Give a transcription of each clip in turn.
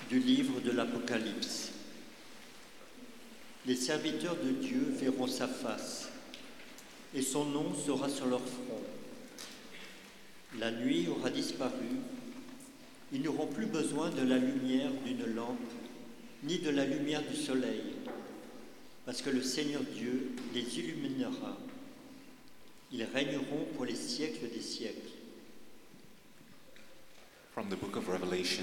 Du livre de l'Apocalypse. Les serviteurs de Dieu verront sa face, et son nom sera sur leur front. La nuit aura disparu, ils n'auront plus besoin de la lumière d'une lampe, ni de la lumière du soleil, parce que le Seigneur Dieu les illuminera. Ils régneront pour les siècles des siècles. From the book of Revelation.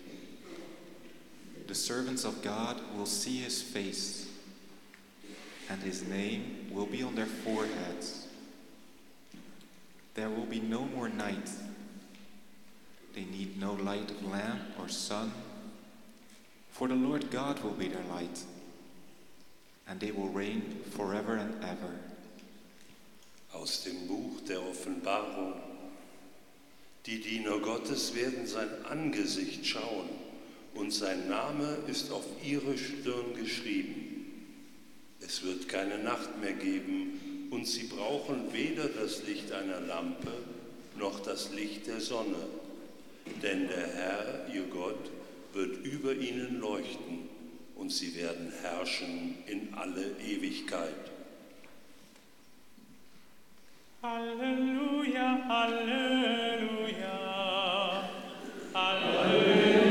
The servants of God will see his face, and his name will be on their foreheads. There will be no more night. They need no light of lamp or sun, for the Lord God will be their light, and they will reign forever and ever. Aus dem Buch der Offenbarung. Die Diener Gottes werden sein Angesicht schauen, und sein Name ist auf ihre Stirn geschrieben. Es wird keine Nacht mehr geben, und sie brauchen weder das Licht einer Lampe noch das Licht der Sonne. Denn der Herr, ihr Gott, wird über ihnen leuchten, und sie werden herrschen in alle Ewigkeit. Halleluja, Halleluja, Halleluja.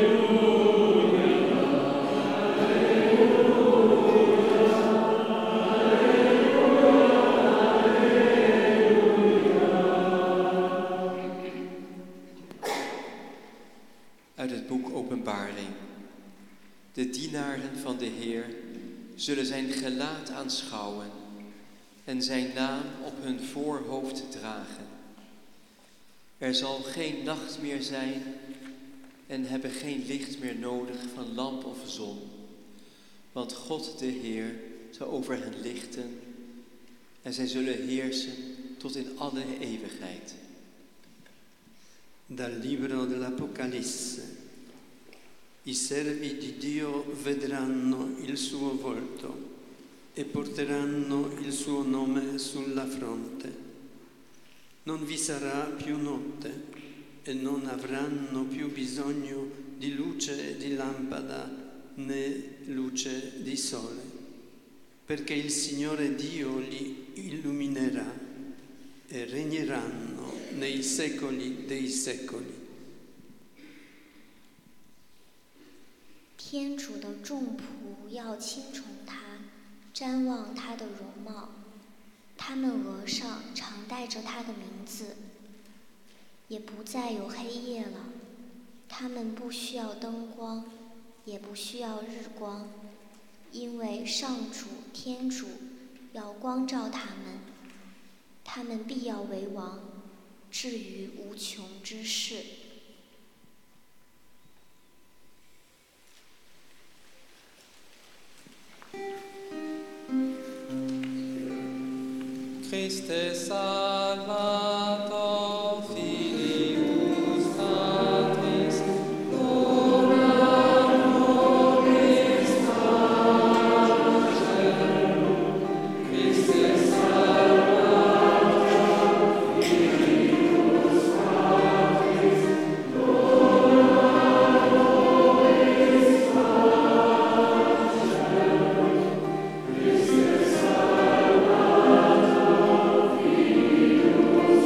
Uit het boek Openbaring. De dienaren van de Heer zullen zijn gelaat aanschouwen en zijn naam op hun voorhoofd dragen. Er zal geen nacht meer zijn en hebben geen licht meer nodig van lamp of zon, want God de Heer zal over hen lichten en zij zullen heersen tot in alle eeuwigheid. Dal libro dell'Apocalisse. I servi di Dio vedranno il suo volto e porteranno il suo nome sulla fronte. Non vi sarà più notte e non avranno più bisogno di luce di lampada né luce di sole, perché il Signore Dio li illuminerà e regneranno nei secoli dei secoli. 天主的众仆要亲从他，瞻望他的容貌，他们额上常带着他的名字，也不再有黑夜了。他们不需要灯光，也不需要日光，因为上主天主要光照他们，他们必要为王，至于无穷之世。 Christe salvator filius Patris, ora nobis pace. Christe salvator filius Patris, ora nobis pace. Christe salvator filius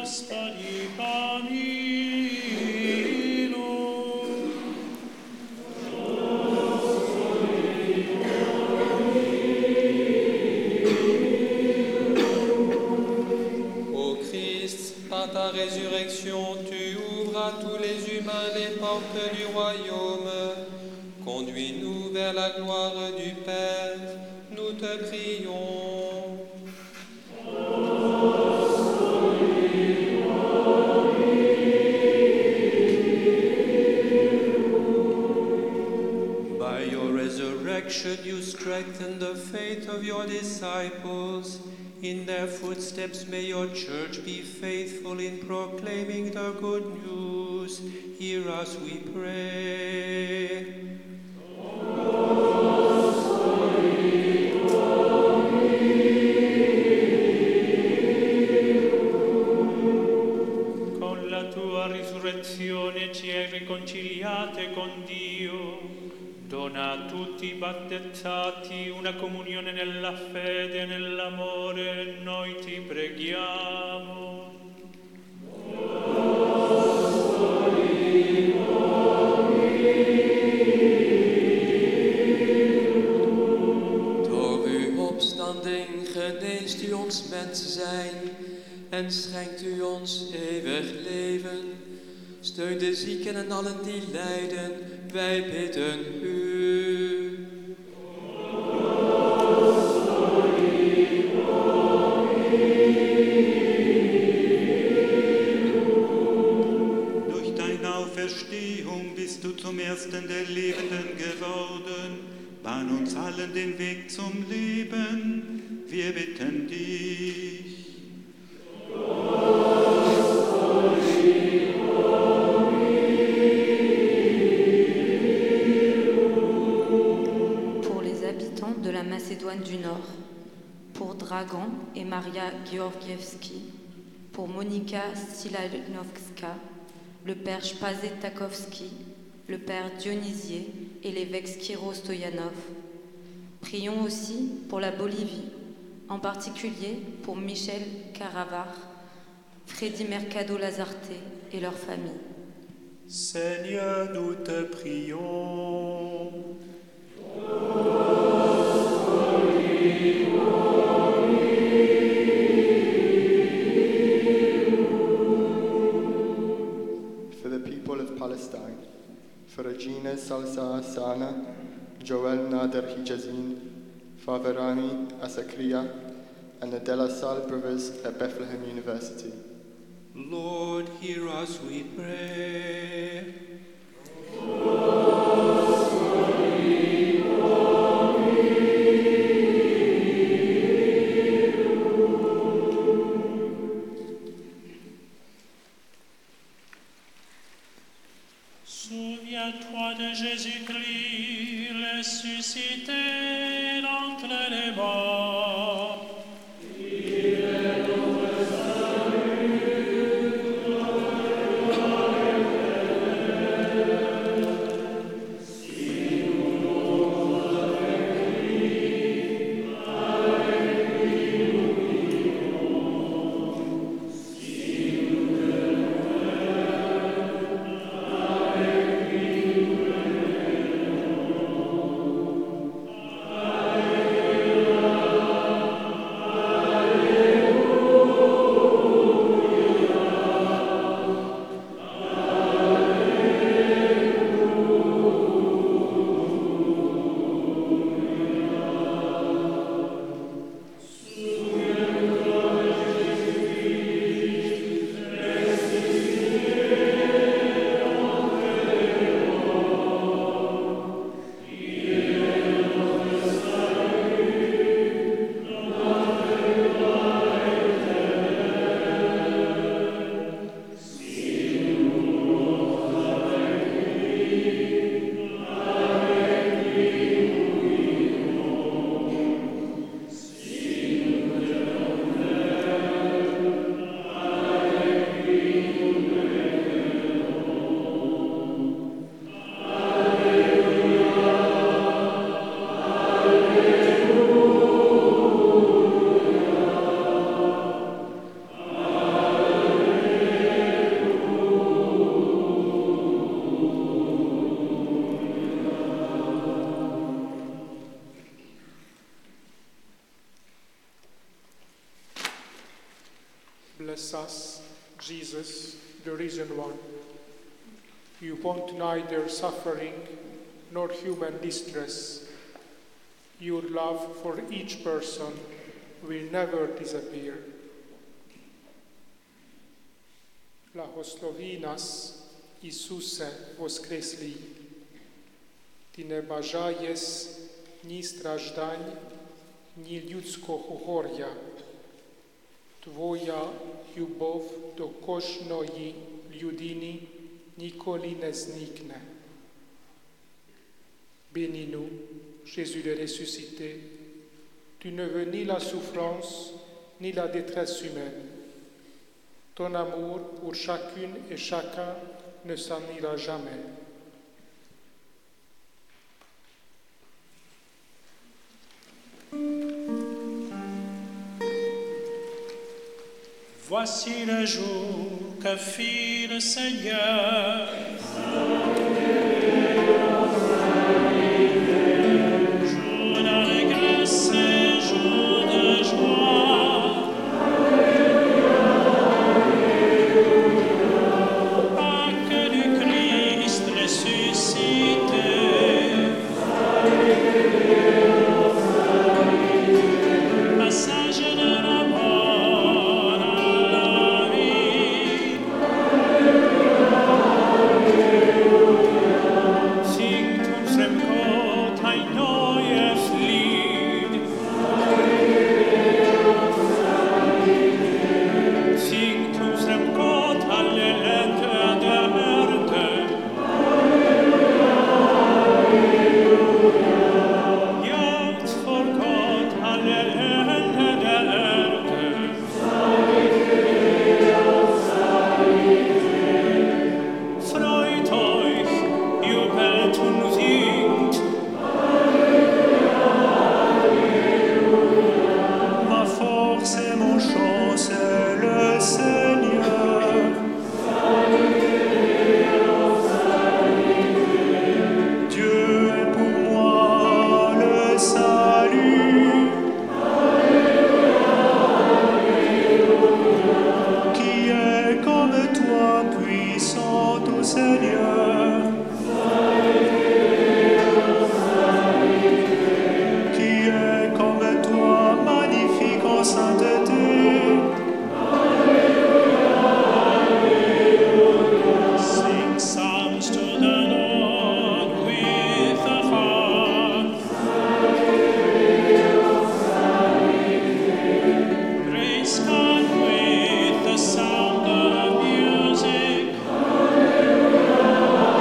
Gospodi pomiluj. Ô Christ, par ta résurrection, tu ouvres à tous les humains les portes du royaume. Conduis-nous vers la gloire du Père, nous te prions. By your resurrection, you strengthen the faith of your disciples. In their footsteps, may your church be faithful in proclaiming the good news. Hear us, we pray. Con la tua risurrezione ci hai riconciliate con Dio. Dona a tutti i battezzati una comunione nella fede e nell'amore, noi ti preghiamo. Door uw opstanding geneest u ons mens zijn en schenkt u ons eeuwig leven. Steun de zieken en allen die lijden, wij bidden u. Durch deine Auferstehung bist du zum Ersten der Lebenden geworden. Bahn uns allen den Weg zum Leben, wir bitten dich. Pour les habitants de la Macédoine du Nord, pour Dragan et Maria Georgievski, pour Monika Stilanovska, le père Spazet Takovski, le père Dionysier et l'évêque Skiro Stoyanov. Prions aussi pour la Bolivie, en particulier pour Michel Caravar, Freddy Mercado Lazarte et leurs familles. Seigneur, nous te prions. For the people of Palestine, for Regina Salsa Sana, Joel Nader Hijazin, Father Rami Asakria, and the De La Salle brothers at Bethlehem University. Lord, hear us, we pray. Souviens-toi de Jésus-Christ, ressuscité d'entre les morts. Bless us, Jesus, the risen one. You want neither suffering nor human distress. Your love for each person will never disappear. Blahosloví nás, Isuse voskreslý. Ty nebажаєш ні страждань, ні людського горя. Твоя любов до кожної людини ніколи не зникне. Bénis-nous, Jésus le ressuscité. Tu ne veux ni la souffrance, ni la détresse humaine. Ton amour pour chacune et chacun ne s'en ira jamais. Voici le jour que fit le Seigneur. Jour d'allégresse et jour de joie. Pâques du Christ ressuscité. Passage de la mort à la vie. Singt unserem Gott ein neues Lied. Singt unserem Gott alle Länder der Erde. Jauchzt vor Gott alle Länder der Erde. Freut euch, jubelt und singt. Ma force et mon chant, c'est le Seigneur. Dieu est pour moi le salut. Qui est comme toi, puissant ô Seigneur? Qui est comme toi, magnifique en sainteté? Sing psalms to the Lord with the harp. Praise God with the sound of music.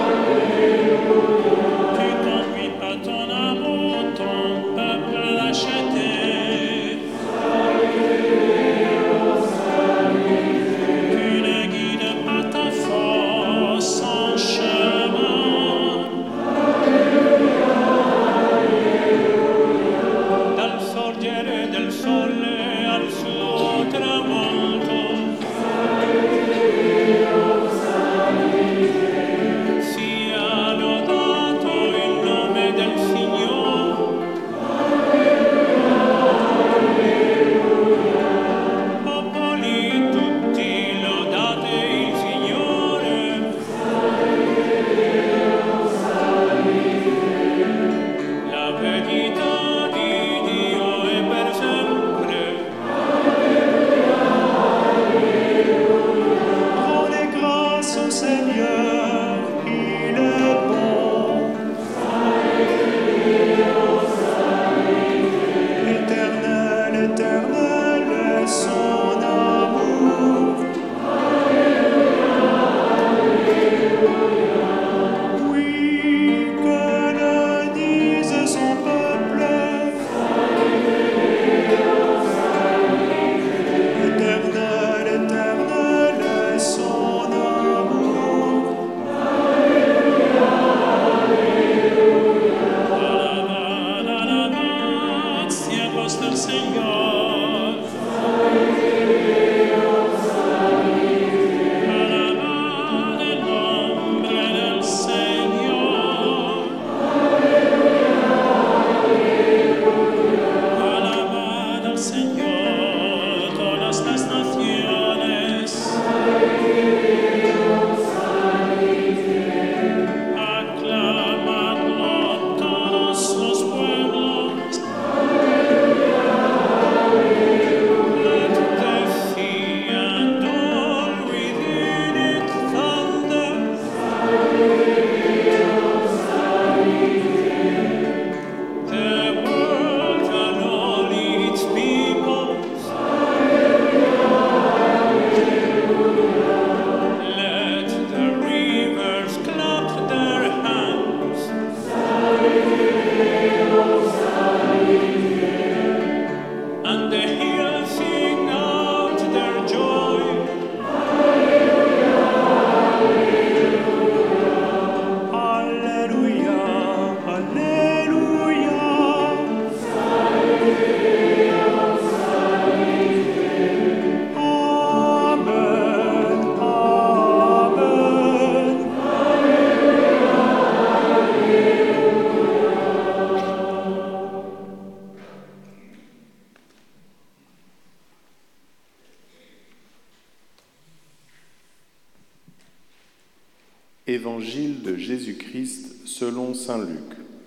Évangile de Jésus-Christ selon saint Luc.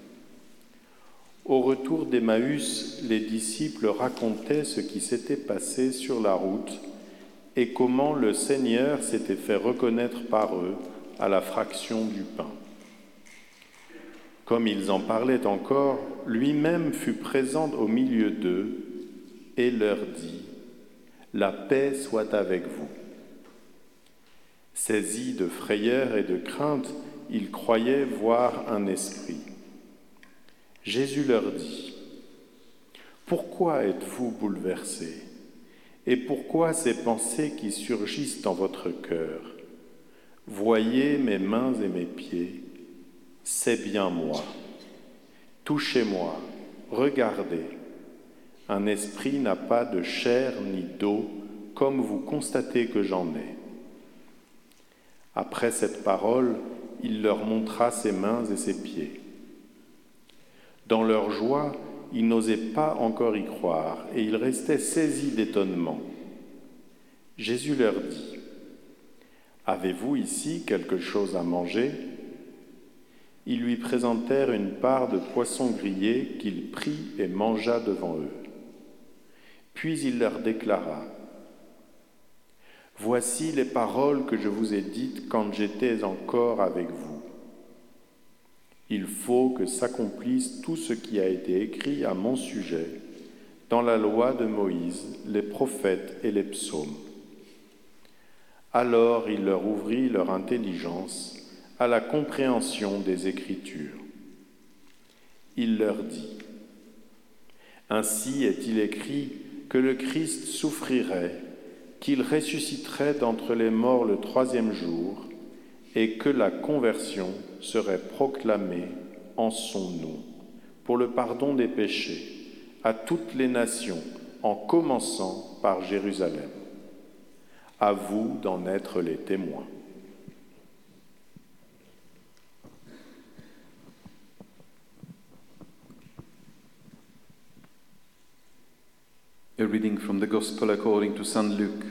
Au retour d'Emmaüs, les disciples racontaient ce qui s'était passé sur la route et comment le Seigneur s'était fait reconnaître par eux à la fraction du pain. Comme ils en parlaient encore, lui-même fut présent au milieu d'eux et leur dit : « La paix soit avec vous. » Saisis de frayeur et de crainte, ils croyaient voir un esprit. Jésus leur dit : « Pourquoi êtes-vous bouleversés ? Et pourquoi ces pensées qui surgissent dans votre cœur ? Voyez mes mains et mes pieds, c'est bien moi. Touchez-moi, regardez. Un esprit n'a pas de chair ni d'eau, comme vous constatez que j'en ai. » Après cette parole, il leur montra ses mains et ses pieds. Dans leur joie, ils n'osaient pas encore y croire et ils restaient saisis d'étonnement. Jésus leur dit : « Avez-vous ici quelque chose à manger ? » Ils lui présentèrent une part de poisson grillé qu'il prit et mangea devant eux. Puis il leur déclara : « Voici les paroles que je vous ai dites quand j'étais encore avec vous. Il faut que s'accomplisse tout ce qui a été écrit à mon sujet dans la loi de Moïse, les prophètes et les psaumes. » Alors il leur ouvrit leur intelligence à la compréhension des Écritures. Il leur dit : « Ainsi est-il écrit que le Christ souffrirait, qu'il ressusciterait d'entre les morts le troisième jour, et que la conversion serait proclamée en son nom, pour le pardon des péchés, à toutes les nations, en commençant par Jérusalem. À vous d'en être les témoins. » A reading from the Gospel according to St. Luke.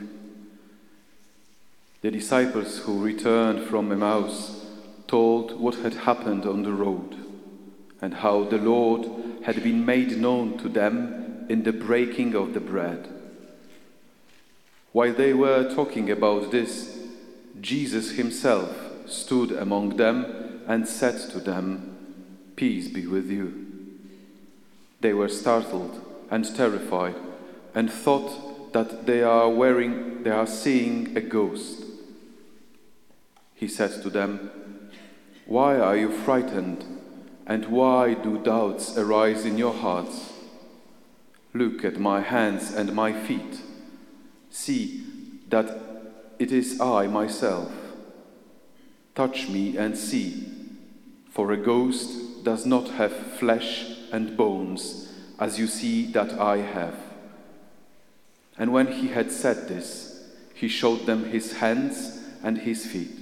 The disciples who returned from Emmaus told what had happened on the road and how the Lord had been made known to them in the breaking of the bread. While they were talking about this, Jesus himself stood among them and said to them, "Peace be with you." They were startled and terrified and thought that they are seeing a ghost. He said to them, "Why are you frightened, and why do doubts arise in your hearts? Look at my hands and my feet. See that it is I myself. Touch me and see, for a ghost does not have flesh and bones, as you see that I have." And when he had said this, he showed them his hands and his feet.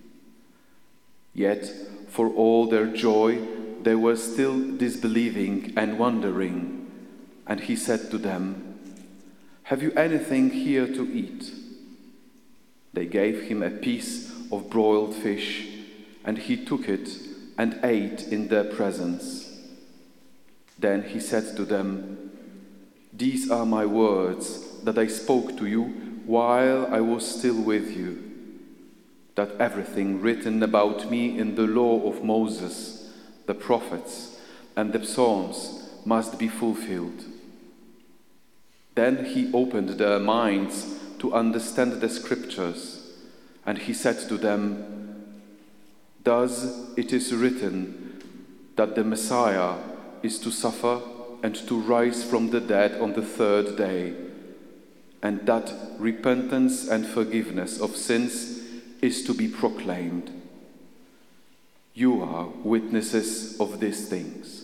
Yet, for all their joy, they were still disbelieving and wondering. And he said to them, "Have you anything here to eat?" They gave him a piece of broiled fish, and he took it and ate in their presence. Then he said to them, "These are my words that I spoke to you while I was still with you, that everything written about me in the law of Moses, the prophets, and the Psalms must be fulfilled." Then he opened their minds to understand the scriptures, and he said to them, "Thus it is written that the Messiah is to suffer and to rise from the dead on the third day, and that repentance and forgiveness of sins is to be proclaimed. You are witnesses of these things."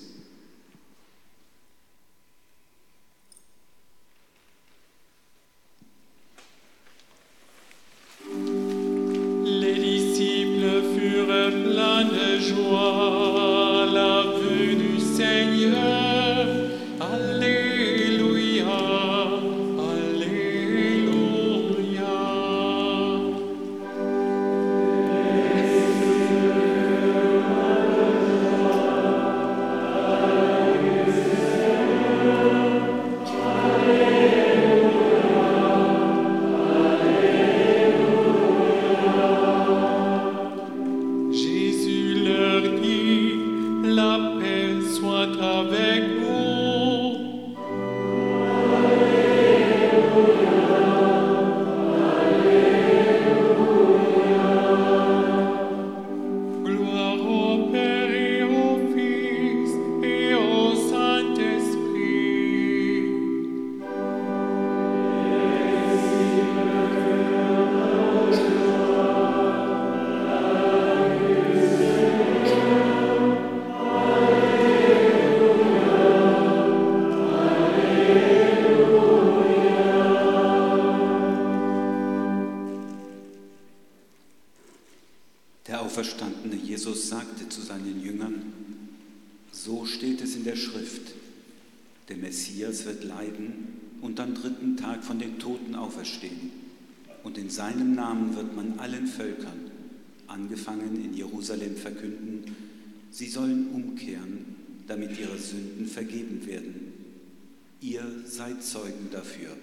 Les disciples furent pleins de joie à la vue du Seigneur. Alléluia, Alléluia. Der auferstandene Jesus sagte zu seinen Jüngern: So steht es in der Schrift, der Messias wird leiden und am 3. Tag von den Toten auferstehen. Und in seinem Namen wird man allen Völkern, angefangen in Jerusalem, verkünden, sie sollen umkehren, damit ihre Sünden vergeben werden. Ihr seid Zeugen dafür.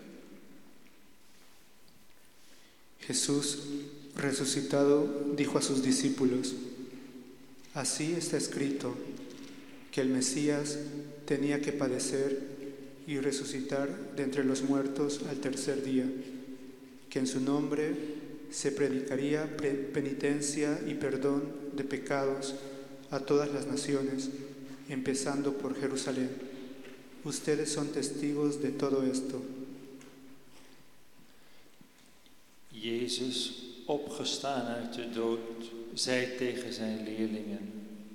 Jesús, resucitado, dijo a sus discípulos: Así está escrito, que el Mesías tenía que padecer y resucitar de entre los muertos al tercer día, que en su nombre se predicaría penitencia y perdón de pecados a todas las naciones, empezando por Jerusalén. Ustedes son testigos de todo esto. Jezus, opgestaan uit de dood, zei tegen zijn leerlingen: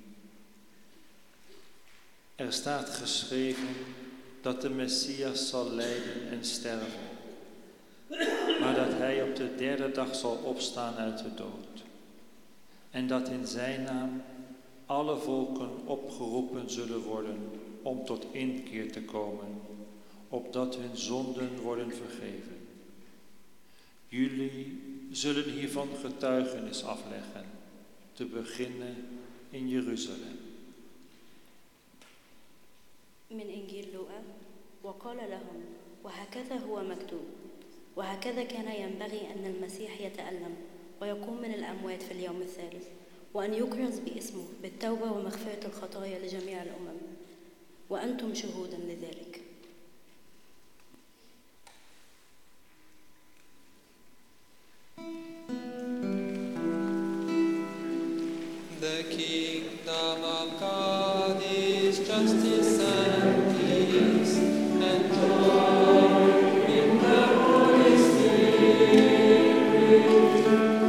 Er staat geschreven dat de Messias zal lijden en sterven, maar dat hij op de 3e dag zal opstaan uit de dood. En dat in zijn naam alle volken opgeroepen zullen worden om tot inkeer te komen, opdat hun zonden worden vergeven. Jullie zullen hiervan getuigenis afleggen, te beginnen in Jeruzalem. من إنجيل لوقا. وقال لهم: وهكذا هو مكتوب، وهكذا كان ينبغي أن المسيح يتألم ويقوم من الأموات في اليوم الثالث، وأن يكرز باسمه بالتوبة ومغفرة الخطايا لجميع الأمم، وأنتم شهودا لذلك. The kingdom of God is justice and peace and joy in the Holy Spirit.